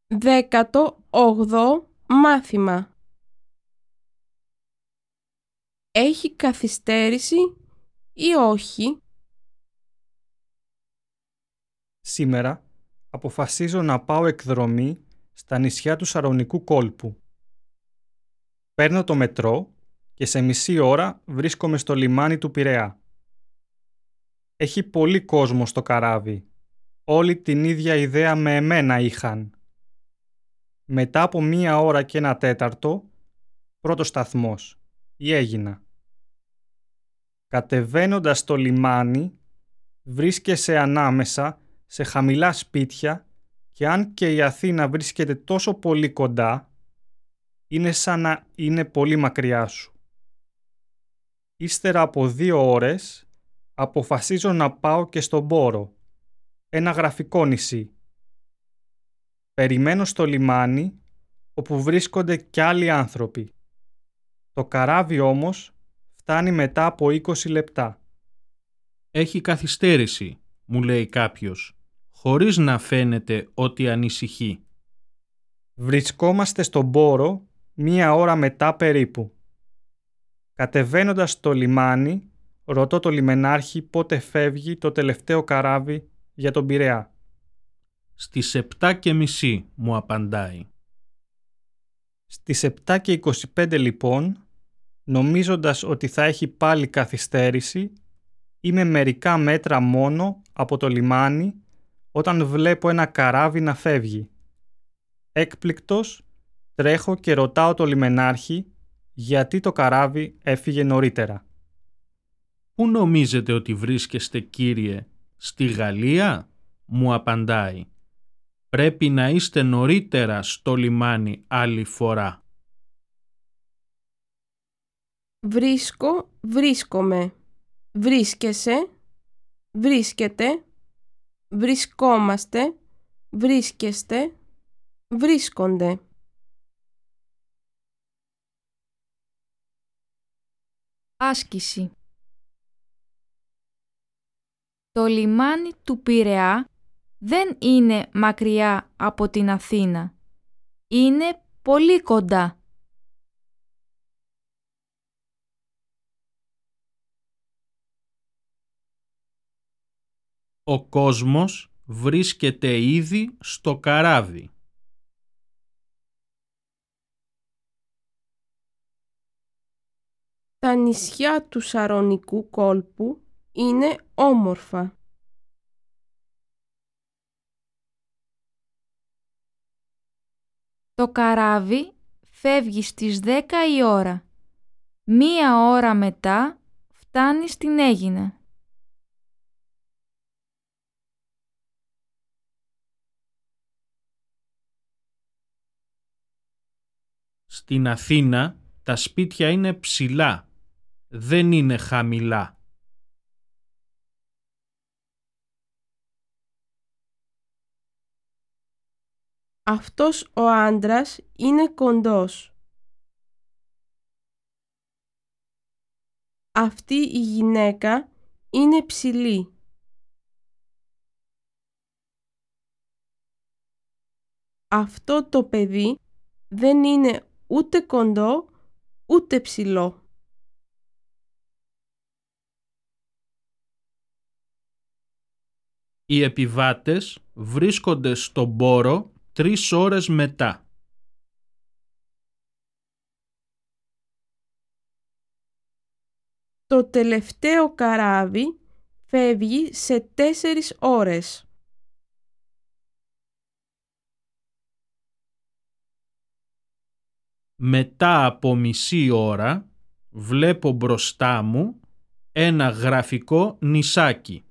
18ο μάθημα. Έχει καθυστέρηση ή όχι? Σήμερα αποφασίζω να πάω εκδρομή στα νησιά του Σαρονικού κόλπου. Παίρνω το μετρό και σε μισή ώρα βρίσκομαι στο λιμάνι του Πειραιά. Έχει πολύ κόσμο στο καράβι. Όλοι την ίδια ιδέα με εμένα είχαν. Μετά από 1 ώρα και 1/4, πρώτος σταθμός, η Αίγινα. Κατεβαίνοντας το λιμάνι, βρίσκεσαι ανάμεσα σε χαμηλά σπίτια και αν και η Αθήνα βρίσκεται τόσο πολύ κοντά, είναι σαν να είναι πολύ μακριά σου. Ύστερα από 2 ώρες, αποφασίζω να πάω και στον Πόρο, ένα γραφικό νησί. Περιμένω στο λιμάνι, όπου βρίσκονται κι άλλοι άνθρωποι. Το καράβι όμως φτάνει μετά από 20 λεπτά. «Έχει καθυστέρηση», μου λέει κάποιος, χωρίς να φαίνεται ότι ανησυχεί. Βρισκόμαστε στον Πόρο 1 ώρα μετά περίπου. Κατεβαίνοντας στο λιμάνι, ρωτώ το λιμενάρχη πότε φεύγει το τελευταίο καράβι για τον Πειραιά. «Στις 7:30», μου απαντάει. Στις 7:25 λοιπόν, νομίζοντας ότι θα έχει πάλι καθυστέρηση, είμαι μερικά μέτρα μόνο από το λιμάνι όταν βλέπω ένα καράβι να φεύγει. Έκπληκτος, τρέχω και ρωτάω το λιμενάρχη γιατί το καράβι έφυγε νωρίτερα. «Πού νομίζετε ότι βρίσκεστε, κύριε, στη Γαλλία?» μου απαντάει. «Πρέπει να είστε νωρίτερα στο λιμάνι άλλη φορά». Βρίσκομαι. Βρίσκεσαι, βρίσκεται, βρισκόμαστε, βρίσκεστε, βρίσκονται. Άσκηση. Το λιμάνι του Πειραιά δεν είναι μακριά από την Αθήνα. Είναι πολύ κοντά. Ο κόσμος βρίσκεται ήδη στο καράβι. Τα νησιά του Σαρονικού κόλπου είναι όμορφα. Το καράβι φεύγει στις 10 η ώρα. 1 ώρα μετά φτάνει στην Αίγινα. Στην Αθήνα τα σπίτια είναι ψηλά, δεν είναι χαμηλά. Αυτός ο άντρας είναι κοντός. Αυτή η γυναίκα είναι ψηλή. Αυτό το παιδί δεν είναι ούτε κοντό ούτε ψηλό. Οι επιβάτες βρίσκονται στον Πόρο 3 ώρες μετά. Το τελευταίο καράβι φεύγει σε 4 ώρες. Μετά από μισή ώρα βλέπω μπροστά μου ένα γραφικό νησάκι.